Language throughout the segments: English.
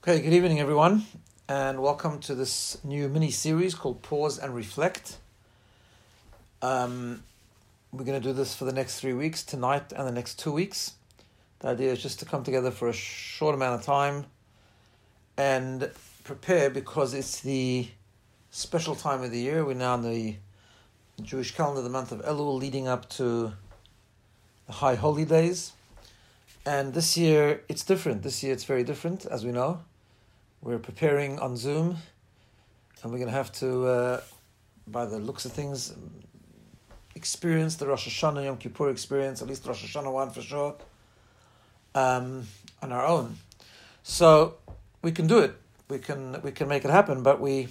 Okay, good evening everyone, and welcome to this new mini-series called Pause and Reflect. We're going to do this for the next 3 weeks, tonight and the next 2 weeks. The idea is just to come together for a short amount of time and prepare, because it's the special time of the year. We're now in the Jewish calendar, the month of Elul, leading up to the High Holy Days. And this year it's different. This year it's very different, as we know. We're preparing on Zoom, and we're going to have to, by the looks of things, experience the Rosh Hashanah Yom Kippur experience, at least Rosh Hashanah one for sure, on our own. So we can do it. We can make it happen, but we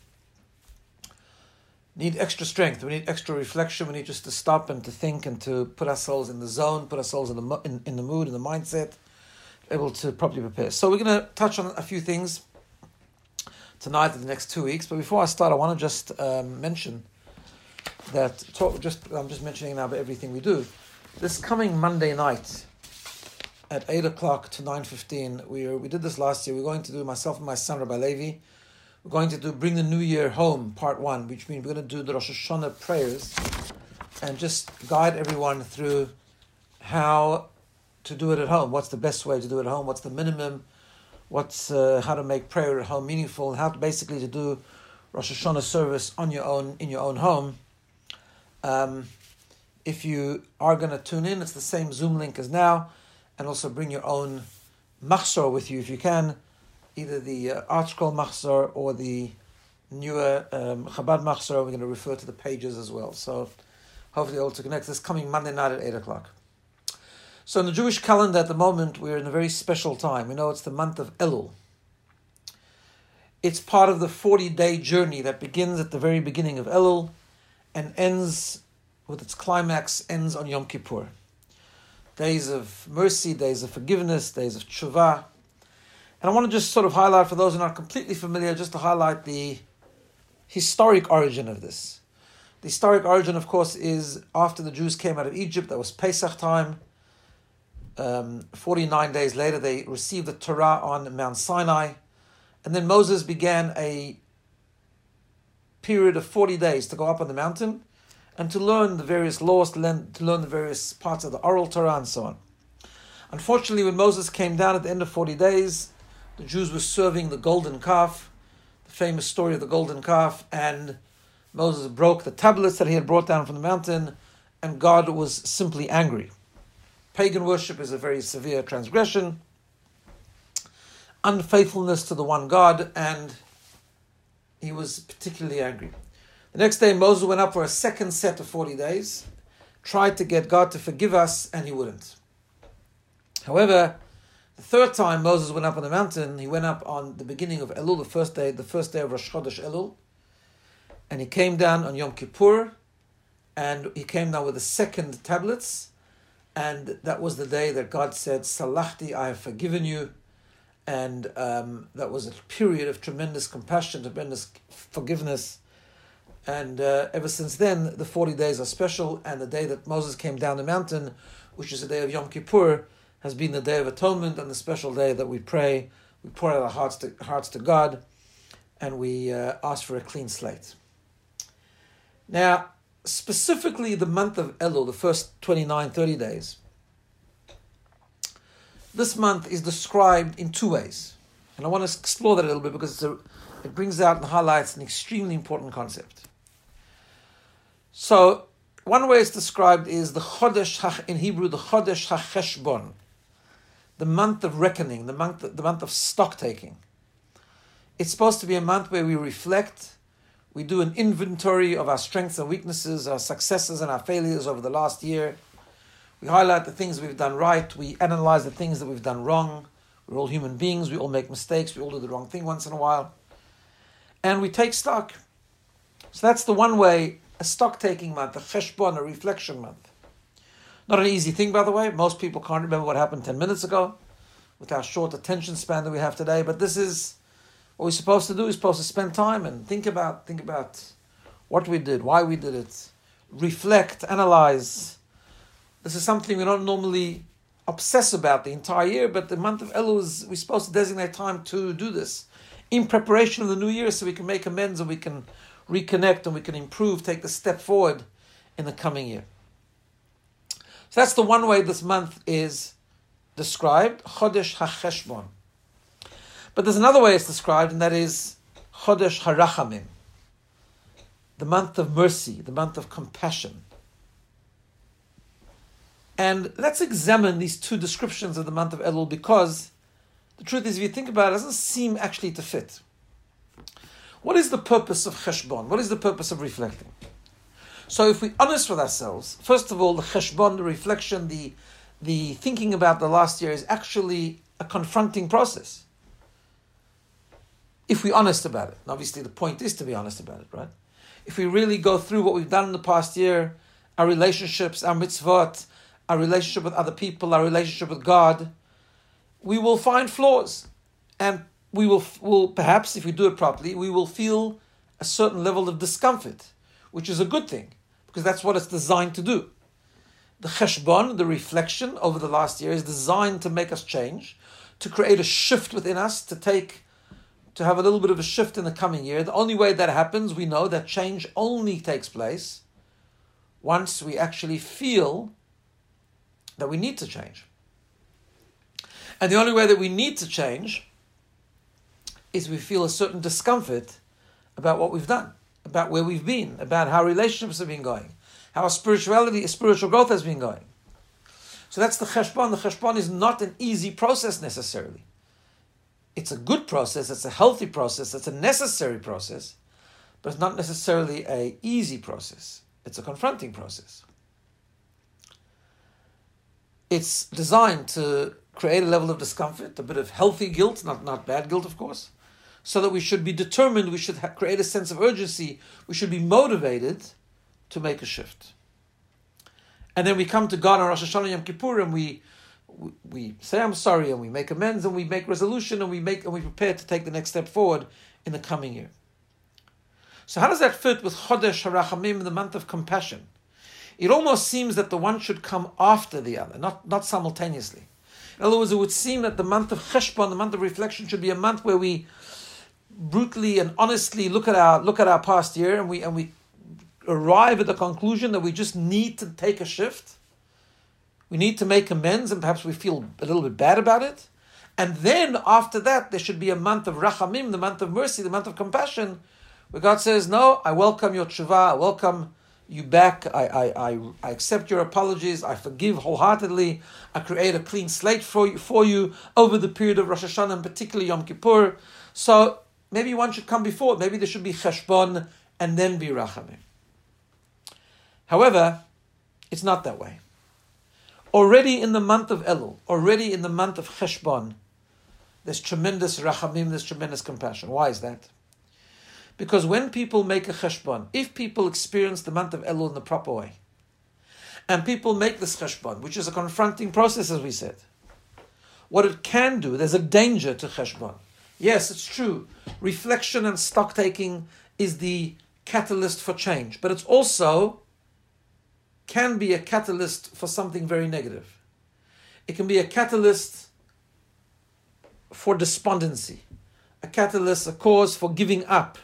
need extra strength. We need extra reflection. We need just to stop and to think and to put ourselves in the zone, put ourselves in the mood, in the mindset, able to properly prepare. So we're going to touch on a few things tonight in the next 2 weeks. But before I start, I want to just mention that, I'm just mentioning now about everything we do. This coming Monday night at 8 o'clock to 9:15, we did this last year. We're going to do, myself and my son, Rabbi Levi, we're going to do Bring the New Year Home, Part 1, which means we're going to do the Rosh Hashanah prayers and just guide everyone through how to do it at home. What's the best way to do it at home? What's the minimum? What's how to make prayer at home meaningful? How to basically to do Rosh Hashanah service on your own, in your own home. If you are going to tune in, it's the same Zoom link as now, and also bring your own machzor with you if you can, either the ArtScroll machzor or the newer Chabad machzor. We're going to refer to the pages as well. So hopefully able to connect this coming Monday night at 8 o'clock. So in the Jewish calendar at the moment, we're in a very special time. We know it's the month of Elul. It's part of the 40-day journey that begins at the very beginning of Elul and ends with its climax, ends on Yom Kippur. Days of mercy, days of forgiveness, days of tshuva. And I want to just sort of highlight, for those who are not completely familiar, just to highlight the historic origin of this. The historic origin, of course, is after the Jews came out of Egypt. That was Pesach time. 49 days later, they received the Torah on Mount Sinai. And then Moses began a period of 40 days to go up on the mountain and to learn the various laws, to learn the various parts of the oral Torah and so on. Unfortunately, when Moses came down at the end of 40 days, the Jews were serving the golden calf, the famous story of the golden calf, and Moses broke the tablets that he had brought down from the mountain, and God was simply angry. Pagan worship is a very severe transgression, unfaithfulness to the one God, and he was particularly angry. The next day, Moses went up for a second set of 40 days, tried to get God to forgive us, and he wouldn't. However, the third time Moses went up on the mountain, he went up on the beginning of Elul, the first day of Rosh Chodesh Elul, and he came down on Yom Kippur, and he came down with the second tablets, and that was the day that God said, Salachti, I have forgiven you. And that was a period of tremendous compassion, tremendous forgiveness. And ever since then, the 40 days are special. And the day that Moses came down the mountain, which is the day of Yom Kippur, has been the day of atonement and the special day that we pray. We pour out our hearts to God, and we ask for a clean slate. Now, specifically the month of Elul, the first 29, 30 days, this month is described in two ways. And I want to explore that a little bit because it brings out and highlights an extremely important concept. So, one way it's described is the Chodesh, in Hebrew, the Chodesh HaCheshbon, the month of reckoning, the month of stock taking. It's supposed to be a month where we reflect. We do an inventory of our strengths and weaknesses, our successes and our failures over the last year. We highlight the things we've done right. We analyze the things that we've done wrong. We're all human beings. We all make mistakes. We all do the wrong thing once in a while. And we take stock. So that's the one way, a stock-taking month, a cheshbon, a reflection month. Not an easy thing, by the way. Most people can't remember what happened 10 minutes ago with our short attention span that we have today. But this is what we're supposed to do. We're supposed to spend time and think about what we did, why we did it, reflect, analyze. This is something we don't normally obsess about the entire year, but the month of Elul we're supposed to designate time to do this in preparation of the new year, so we can make amends and we can reconnect and we can improve, take the step forward in the coming year. So that's the one way this month is described, Chodesh HaCheshbon. But there's another way it's described, and that is Chodesh HaRachamim, the month of mercy, the month of compassion. And let's examine these two descriptions of the month of Elul, because the truth is, if you think about it, it doesn't seem actually to fit. What is the purpose of Cheshbon? What is the purpose of reflecting? So if we're honest with ourselves, first of all, the Cheshbon, the reflection, the thinking about the last year is actually a confronting process. If we're honest about it. And obviously the point is to be honest about it, right? If we really go through what we've done in the past year, our relationships, our mitzvot, our relationship with other people, our relationship with God, we will find flaws. And we will perhaps, if we do it properly, we will feel a certain level of discomfort, which is a good thing, because that's what it's designed to do. The cheshbon, the reflection over the last year, is designed to make us change, to create a shift within us, to have a little bit of a shift in the coming year. The only way that happens, we know that change only takes place once we actually feel that we need to change. And the only way that we need to change is we feel a certain discomfort about what we've done, about where we've been, about how relationships have been going, how our spiritual growth has been going. So that's the cheshbon. The cheshbon is not an easy process necessarily. It's a good process, it's a healthy process, it's a necessary process, but it's not necessarily an easy process. It's a confronting process. It's designed to create a level of discomfort, a bit of healthy guilt, not bad guilt, of course, so that we should be determined, we should create a sense of urgency, we should be motivated to make a shift. And then we come to God on Rosh Hashanah Yom Kippur, and we say I'm sorry, and we make amends, and we make resolution, and we prepare to take the next step forward in the coming year. So how does that fit with Chodesh HaRachamim, the month of compassion? It almost seems that the one should come after the other, not simultaneously. In other words, it would seem that the month of Cheshbon, the month of reflection, should be a month where we brutally and honestly look at our past year, and we arrive at the conclusion that we just need to take a shift. We need to make amends, and perhaps we feel a little bit bad about it. And then after that, there should be a month of Rachamim, the month of mercy, the month of compassion, where God says, no, I welcome your tshuva, I welcome you back, I accept your apologies, I forgive wholeheartedly, I create a clean slate for you over the period of Rosh Hashanah, and particularly Yom Kippur. So maybe one should come before, maybe there should be Cheshbon and then be Rachamim. However, it's not that way. Already in the month of Elul, already in the month of Cheshbon, there's tremendous Rachamim, there's tremendous compassion. Why is that? Because when people make a Cheshbon, if people experience the month of Elul in the proper way, and people make this Cheshbon, which is a confronting process, as we said, what it can do, there's a danger to Cheshbon. Yes, it's true. Reflection and stock-taking is the catalyst for change, but it's also can be a catalyst for something very negative. It can be a catalyst for despondency, a catalyst, a cause for giving up,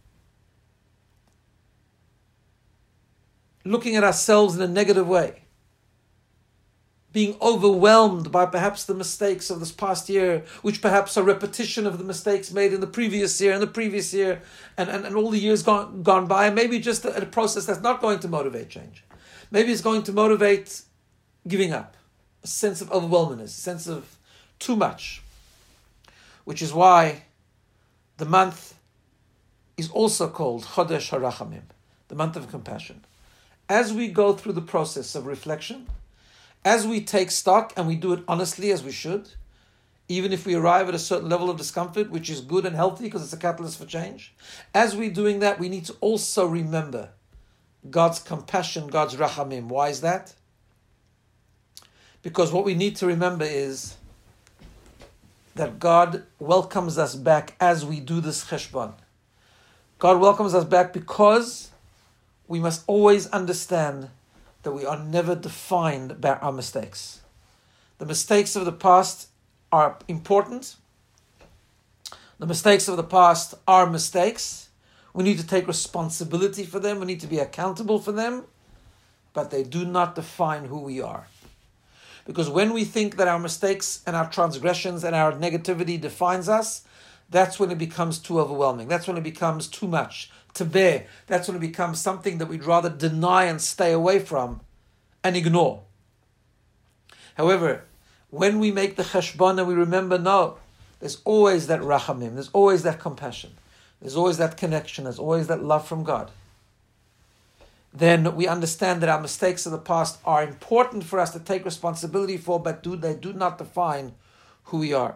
looking at ourselves in a negative way, being overwhelmed by perhaps the mistakes of this past year, which perhaps are repetition of the mistakes made in the previous year and all the years gone by, and maybe just a process that's not going to motivate change. Maybe it's going to motivate giving up, a sense of overwhelmness, a sense of too much, which is why the month is also called Chodesh HaRachamim, the month of compassion. As we go through the process of reflection, as we take stock and we do it honestly as we should, even if we arrive at a certain level of discomfort, which is good and healthy because it's a catalyst for change, as we're doing that, we need to also remember God's compassion, God's rachamim. Why is that? Because what we need to remember is that God welcomes us back as we do this cheshbon. God welcomes us back because we must always understand that we are never defined by our mistakes. The mistakes of the past are important. The mistakes of the past are mistakes. We need to take responsibility for them. We need to be accountable for them. But they do not define who we are. Because when we think that our mistakes and our transgressions and our negativity defines us, that's when it becomes too overwhelming. That's when it becomes too much to bear. That's when it becomes something that we'd rather deny and stay away from and ignore. However, when we make the cheshbon and we remember, no, there's always that rachamim, there's always that compassion, there's always that connection, there's always that love from God, then we understand that our mistakes of the past are important for us to take responsibility for, but they do not define who we are.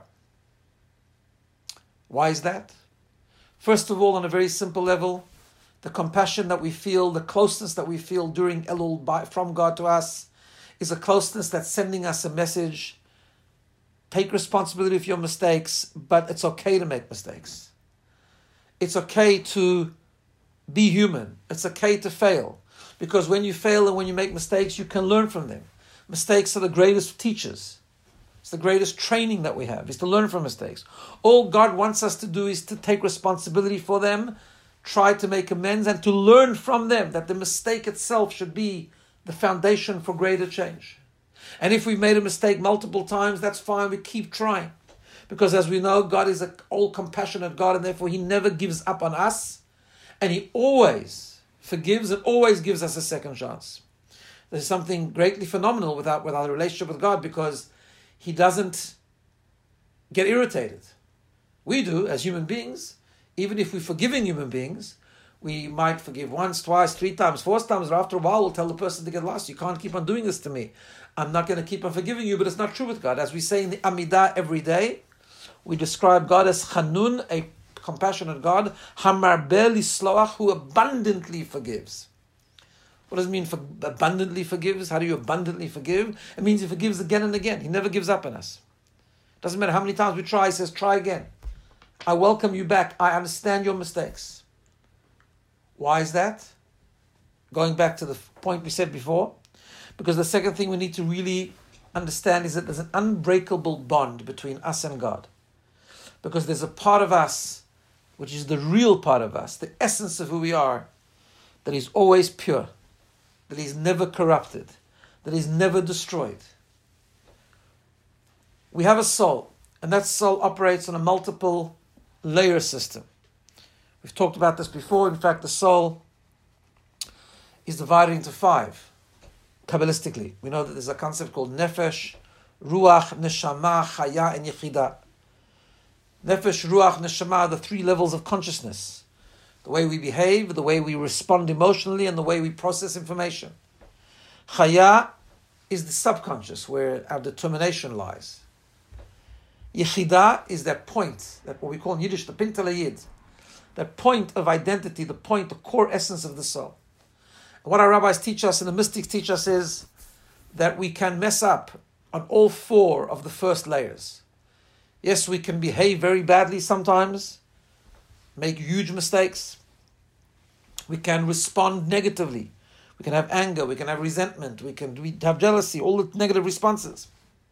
Why is that? First of all, on a very simple level, the compassion that we feel, the closeness that we feel during Elul from God to us is a closeness that's sending us a message. Take responsibility for your mistakes, but it's okay to make mistakes. It's okay to be human. It's okay to fail. Because when you fail and when you make mistakes, you can learn from them. Mistakes are the greatest teachers. It's the greatest training that we have, is to learn from mistakes. All God wants us to do is to take responsibility for them, try to make amends, and to learn from them, that the mistake itself should be the foundation for greater change. And if we've made a mistake multiple times, that's fine, we keep trying. Because as we know, God is an all-compassionate God, and therefore He never gives up on us, and He always forgives and always gives us a second chance. There's something greatly phenomenal with our relationship with God, because He doesn't get irritated. We do, as human beings. Even if we're forgiving human beings, we might forgive once, twice, 3 times, 4 times, or after a while we'll tell the person to get lost. You can't keep on doing this to me. I'm not going to keep on forgiving you, but it's not true with God. As we say in the Amidah every day, we describe God as Chanun, a compassionate God, Hamarbeh Lisloach, who abundantly forgives. What does it mean for abundantly forgives? How do you abundantly forgive? It means He forgives again and again. He never gives up on us. Doesn't matter how many times we try, He says, try again. I welcome you back. I understand your mistakes. Why is that? Going back to the point we said before, because the second thing we need to really understand is that there's an unbreakable bond between us and God. Because there's a part of us, which is the real part of us, the essence of who we are, that is always pure, that is never corrupted, that is never destroyed. We have a soul, and that soul operates on a multiple layer system. We've talked about this before. In fact, the soul is divided into 5, Kabbalistically. We know that there's a concept called Nefesh, Ruach, Neshama, Chaya, and Yechidah. Nefesh, Ruach, Neshama are the 3 levels of consciousness. The way we behave, the way we respond emotionally, and the way we process information. Chaya is the subconscious, where our determination lies. Yechidah is that point, that what we call in Yiddish, the Pintel Yid, that point of identity, the point, the core essence of the soul. And what our rabbis teach us and the mystics teach us is that we can mess up on all 4 of the first layers. Yes, we can behave very badly sometimes, make huge mistakes. We can respond negatively. We can have anger, we can have resentment, we have jealousy, all the negative responses.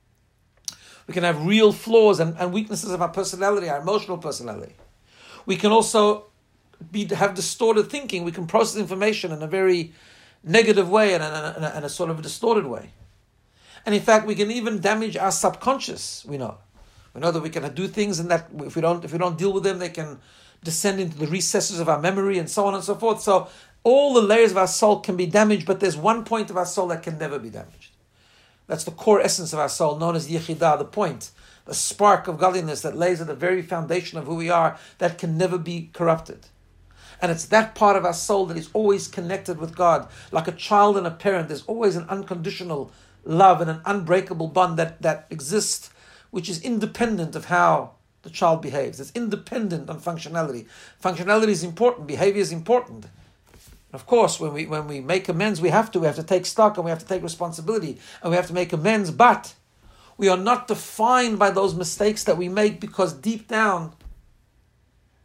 We can have real flaws and weaknesses of our personality, our emotional personality. We can also have distorted thinking. We can process information in a very negative way and in a sort of a distorted way. And in fact, we can even damage our subconscious, we know. We know that we can do things, and that if we don't deal with them, they can descend into the recesses of our memory and so on and so forth. So all the layers of our soul can be damaged, but there's one point of our soul that can never be damaged. That's the core essence of our soul, known as Yechidah, the point, the spark of godliness that lays at the very foundation of who we are, that can never be corrupted. And it's that part of our soul that is always connected with God. Like a child and a parent, there's always an unconditional love and an unbreakable bond that exists, which is independent of how the child behaves. It's independent on functionality. Functionality is important, behavior is important. Of course, when we make amends, we have to take stock and we have to take responsibility and we have to make amends, but we are not defined by those mistakes that we make, because deep down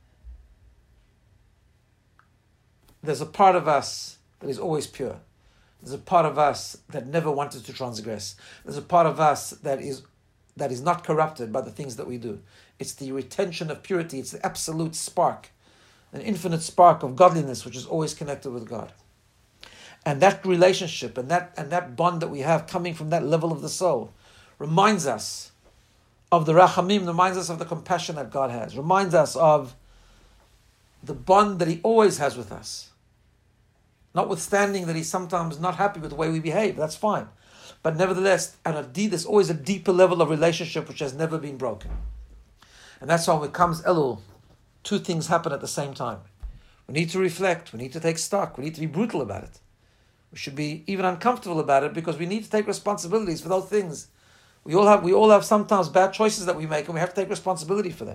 there's a part of us that is always pure. There's a part of us that never wanted to transgress. There's a part of us that is not corrupted by the things that we do. It's the retention of purity. It's the absolute spark, an infinite spark of godliness, which is always connected with God. And that relationship and that bond that we have coming from that level of the soul reminds us of the rachamim, reminds us of the compassion that God has, reminds us of the bond that He always has with us. Notwithstanding that He's sometimes not happy with the way we behave, that's fine. But nevertheless, there's always a deeper level of relationship which has never been broken. And that's why when it comes Elul, two things happen at the same time. We need to reflect, we need to take stock, we need to be brutal about it. We should be even uncomfortable about it because we need to take responsibilities for those things. We all have sometimes bad choices that we make, and we have to take responsibility for them.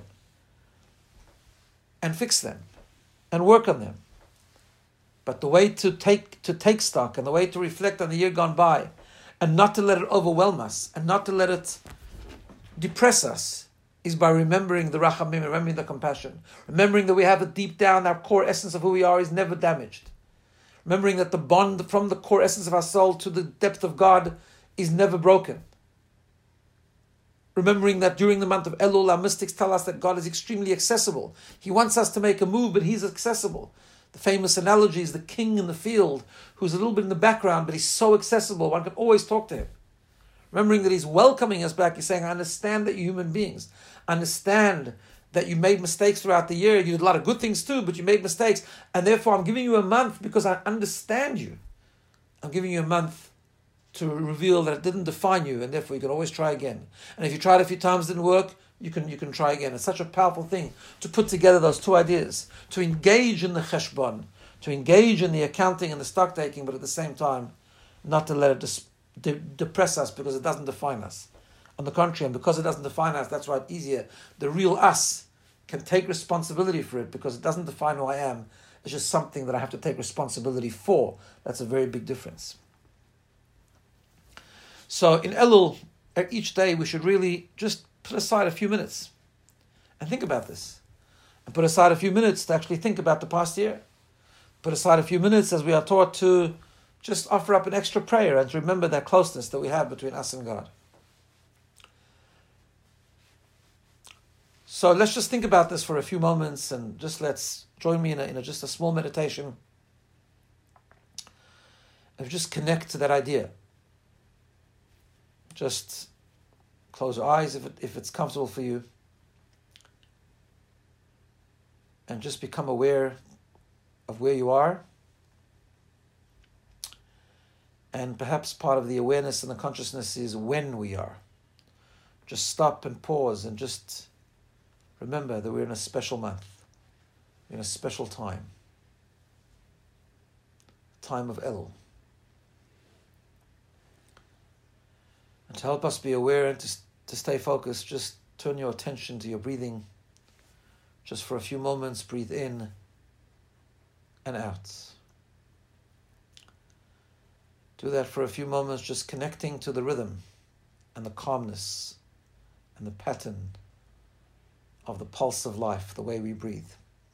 And fix them. And work on them. But the way to take stock and the way to reflect on the year gone by and not to let it overwhelm us and not to let it depress us is by remembering the rachamim, remembering the compassion, remembering that we have it deep down, our core essence of who we are is never damaged. Remembering that the bond from the core essence of our soul to the depth of God is never broken. Remembering that during the month of Elul, our mystics tell us that God is extremely accessible. He wants us to make a move, but He's accessible. The famous analogy is the king in the field, who's a little bit in the background, but he's so accessible, one can always talk to him. Remembering that He's welcoming us back, He's saying, I understand that you're human beings. I understand that you made mistakes throughout the year. You did a lot of good things too, but you made mistakes. And therefore I'm giving you a month because I understand you. I'm giving you a month to reveal that it didn't define you, and therefore you can always try again. And if you tried a few times, it didn't work, you can try again. It's such a powerful thing to put together those two ideas, to engage in the cheshbon, to engage in the accounting and the stock taking, but at the same time, not to let it depress us because it doesn't define us. On the contrary, and because it doesn't define us, that's why it's easier. The real us can take responsibility for it because it doesn't define who I am. It's just something that I have to take responsibility for. That's a very big difference. So in Elul, each day we should really just put aside a few minutes and think about this. And put aside a few minutes to actually think about the past year. Put aside a few minutes as we are taught to just offer up an extra prayer and to remember that closeness that we have between us and God. So let's just think about this for a few moments and just let's join me in just a small meditation and just connect to that idea. Just close your eyes if it's comfortable for you and just become aware of where you are. And perhaps part of the awareness and the consciousness is when we are. Just stop and pause and just remember that we're in a special month, in a special time of Elul. And to help us be aware and to stay focused, just turn your attention to your breathing. Just for a few moments, breathe in and out. Do that for a few moments, just connecting to the rhythm and the calmness and the pattern of the pulse of life, the way we breathe.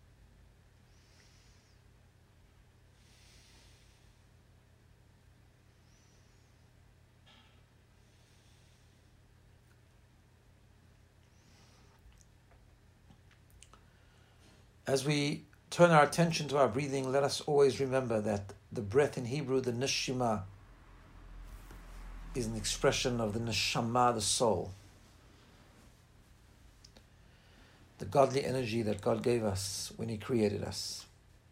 As we turn our attention to our breathing, let us always remember that the breath in Hebrew, the neshima, is an expression of the neshama, the soul. The godly energy that God gave us when He created us.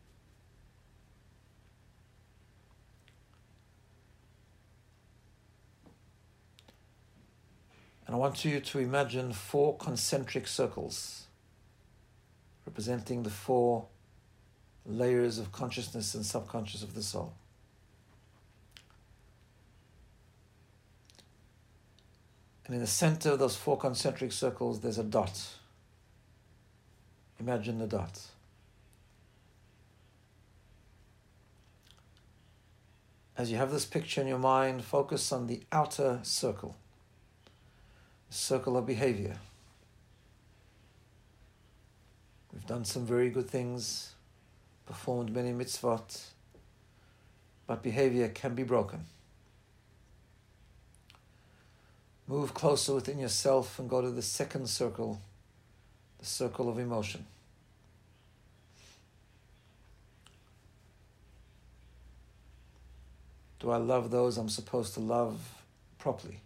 And I want you to imagine 4 concentric circles representing the 4 layers of consciousness and subconscious of the soul. And in the center of those 4 concentric circles, there's a dot. Imagine the dot. As you have this picture in your mind, focus on the outer circle, the circle of behavior. We've done some very good things, performed many mitzvot, but behavior can be broken. Move closer within yourself and go to the second circle, the circle of emotion. Do I love those I'm supposed to love properly?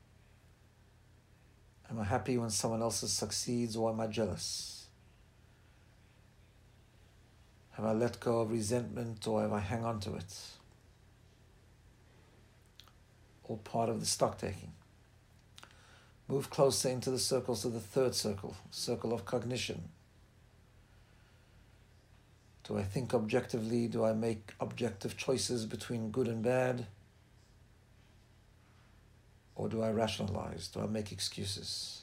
Am I happy when someone else succeeds, or am I jealous? Have I let go of resentment, or have I hang on to it? All part of the stock taking. Move closer into the circles of the third circle, circle of cognition. Do I think objectively? Do I make objective choices between good and bad? Or do I rationalize? Do I make excuses?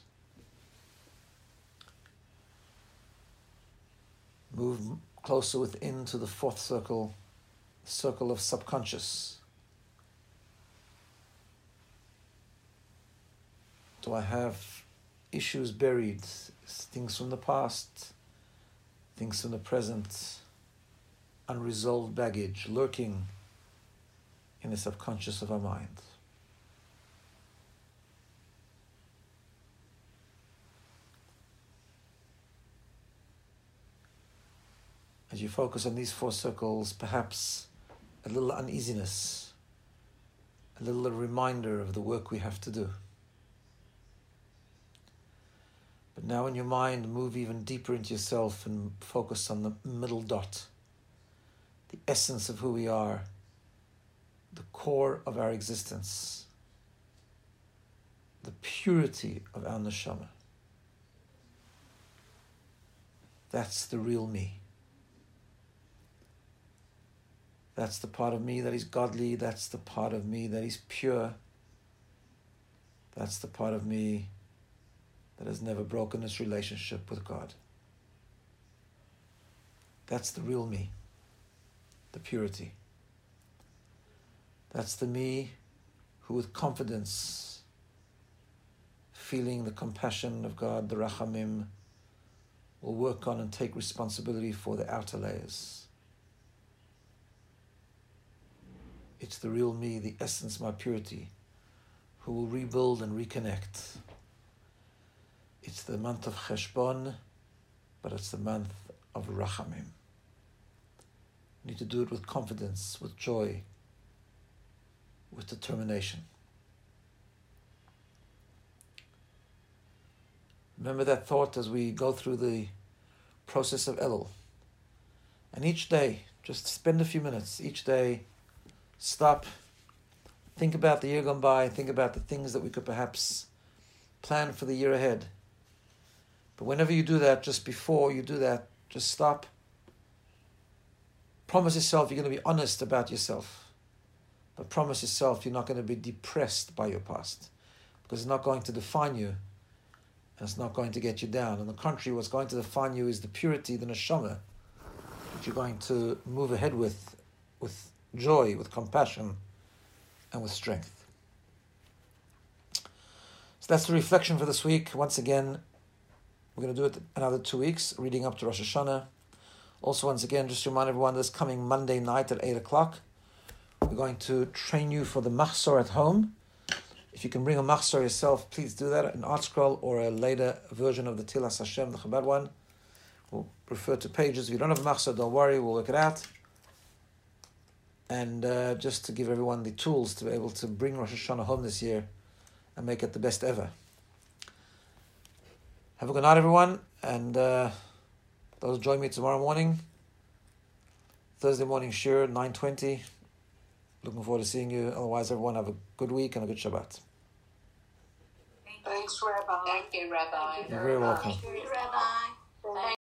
Move closer within to the fourth circle, circle of subconscious. Do I have issues buried, things from the past, things from the present, unresolved baggage lurking in the subconscious of our mind? As you focus on these four circles, perhaps a little uneasiness, a little reminder of the work we have to do. But now in your mind, move even deeper into yourself and focus on the middle dot, the essence of who we are, the core of our existence, the purity of our neshama. That's the real me. That's the part of me that is godly. That's the part of me that is pure. That's the part of me that has never broken its relationship with God. That's the real me, the purity. That's the me who with confidence, feeling the compassion of God, the rachamim, will work on and take responsibility for the outer layers. It's the real me, the essence, my purity, who will rebuild and reconnect. It's the month of Cheshbon, but it's the month of Rachamim. You need to do it with confidence, with joy, with determination. Remember that thought as we go through the process of Elul. And each day, just spend a few minutes, each day, stop, think about the year gone by, think about the things that we could perhaps plan for the year ahead. But whenever you do that, just before you do that, just stop. Promise yourself you're going to be honest about yourself. But promise yourself you're not going to be depressed by your past. Because it's not going to define you. And it's not going to get you down. On the contrary, what's going to define you is the purity, the neshama, that you're going to move ahead with joy, with compassion, and with strength. So that's the reflection for this week. Once again, we're going to do it another 2 weeks, reading up to Rosh Hashanah. Also, once again, just to remind everyone, this coming Monday night at 8 o'clock, we're going to train you for the Machzor at home. If you can bring a Machzor yourself, please do that, an art scroll or a later version of the Tilas Hashem, the Chabad one. We'll refer to pages. If you don't have a Machzor, don't worry, we'll work it out. And just to give everyone the tools to be able to bring Rosh Hashanah home this year and make it the best ever. Have a good night, everyone, and those join me tomorrow morning, Thursday morning shir, 9:20. Looking forward to seeing you. Otherwise, everyone have a good week and a good Shabbat. Thanks, Rabbi. Thank you, Rabbi. You're very welcome. Thank you, Rabbi.